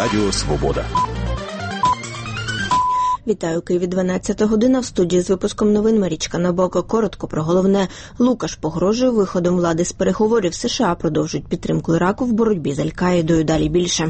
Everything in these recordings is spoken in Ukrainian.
Радіо Свобода. Вітаю, Києві, 12 година. В студії з випуском новин Марічка Набоко. Коротко про головне. Лукаш погрожує виходом влади з переговорів. США продовжують підтримку Іраку в боротьбі з Аль-Каїдою. Далі більше.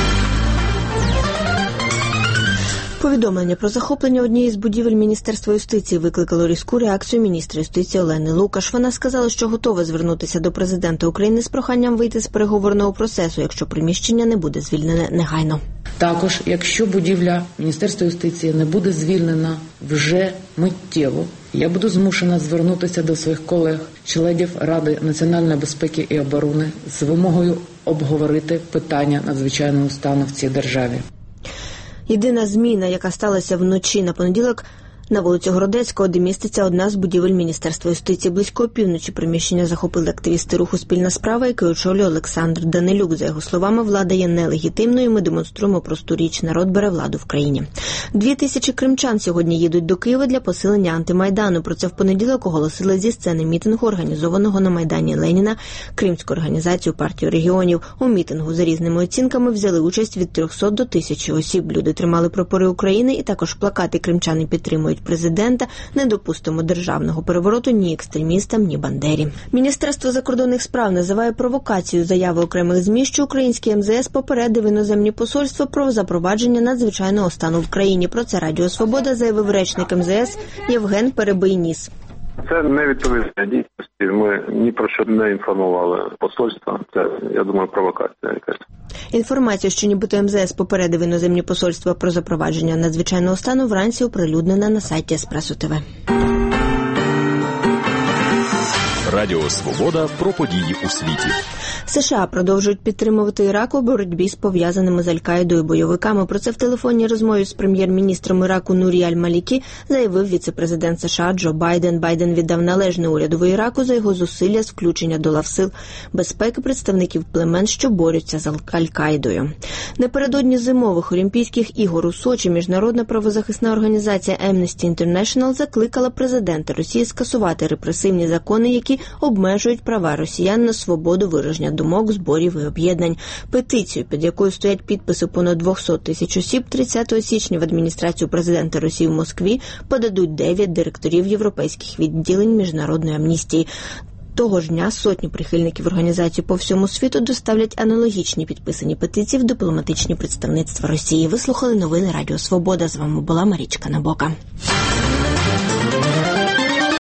Повідомлення про захоплення однієї з будівель Міністерства юстиції викликало різку реакцію міністра юстиції Олени Лукаш. Вона сказала, що готова звернутися до президента України з проханням вийти з переговорного процесу, якщо приміщення не буде звільнене негайно. Також, якщо будівля Міністерства юстиції не буде звільнена вже миттєво, я буду змушена звернутися до своїх колег, членів Ради національної безпеки і оборони з вимогою обговорити питання надзвичайного стану в цій державі. Єдина зміна, яка сталася вночі на понеділок, на вулицю Городецького, де міститься одна з будівель Міністерства юстиції. Близько опівночі приміщення захопили активісти руху «Спільна справа», який очолює Олександр Данилюк. За його словами, влада є нелегітимною, ми демонструємо просту річ. Народ бере владу в країні. 2000 кримчан сьогодні їдуть до Києва для посилення антимайдану. Про це в понеділок оголосили зі сцени мітингу, організованого на Майдані Леніна, Кримську організацію партію регіонів. У мітингу за різними оцінками взяли участь від 300 до 1000 осіб. Люди тримали прапори України і також плакати «Кримчани підтримують президента», «Не допустимо державного перевороту ні екстремістам, ні Бандері». Міністерство закордонних справ називає провокацією заяви окремих ЗМІ, що український МЗС попередив іноземні посольства про запровадження надзвичайного стану в країні. Про це Радіо Свобода заявив речник МЗС Євген Перебийніс. Це не відповідає дійсності. Ми ні про що не інформували посольства. Це, я думаю, провокація якась. Інформація, що нібито МЗС попередив іноземні посольства про запровадження надзвичайного стану, вранці оприлюднена на сайті Еспресо ТВ. Радіо Свобода про події у світі. США продовжують підтримувати Ірак у боротьбі з пов'язаними з Аль-Каїдою бойовиками. Про це в телефонній розмові з прем'єр-міністром Іраку Нурі Аль-Малікі заявив віце-президент США Джо Байден. Байден віддав належне урядову Іраку за його зусилля з включення до лав сил безпеки представників племен, що борються з Аль-Каїдою. Напередодні зимових Олімпійських ігор у Сочі міжнародна правозахисна організація Amnesty International закликала президента Росії скасувати репресивні закони, які обмежують права росіян на свободу вираження думок, зборів і об'єднань. Петицію, під якою стоять підписи понад 200 тисяч осіб, 30 січня в адміністрацію президента Росії в Москві подадуть 9 директорів європейських відділень Міжнародної амністії. Того ж дня сотні прихильників організації по всьому світу доставлять аналогічні підписані петиції в дипломатичні представництва Росії. Ви слухали новини Радіо Свобода. З вами була Марічка Набоко.